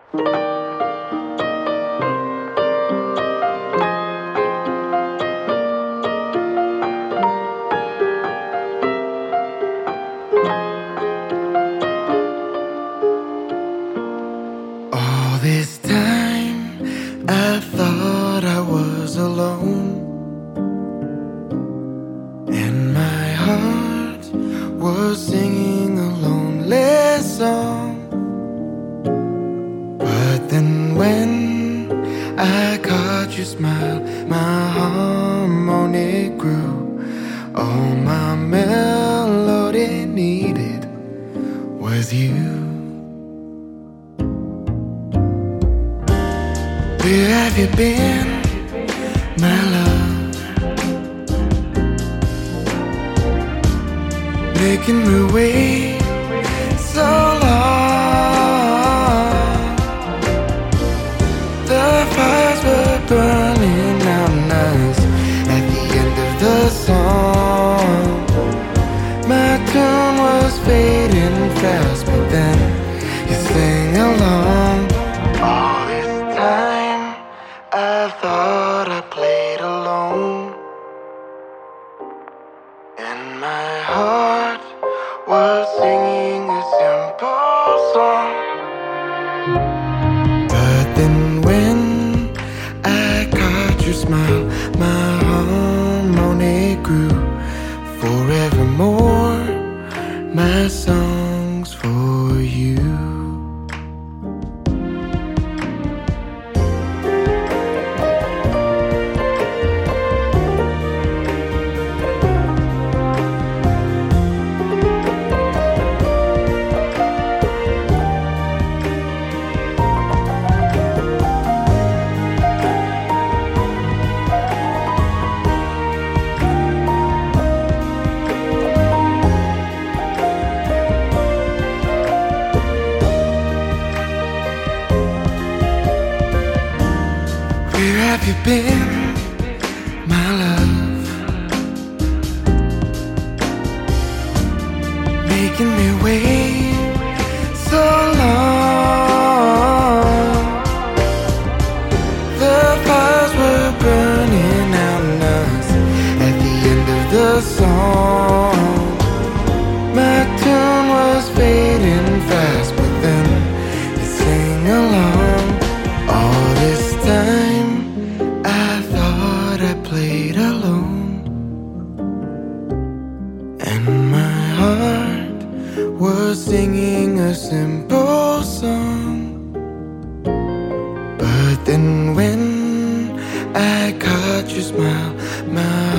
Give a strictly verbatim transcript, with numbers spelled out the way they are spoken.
All this time I thought I was alone, and my heart was singing a lonely song. But then when I caught your smile, my harmony grew. All my melody needed was you. Where have you been, my love? Making me wait so long. The fires were burning out in us at the end of the song. My tune was fading fast, but then you sang along. All this time I thought I played alone, and my heart was singing a simple song. But then when I caught your smile, my harmony grew. Forevermore, my song's for you. Where have you been, my love? Making me wait so long. The fires were burning out in us at the end of the song. My tune was fading fast, but then you sang along. All this time I thought I played alone, and my heart was singing a simple song. But then when I caught your smile, my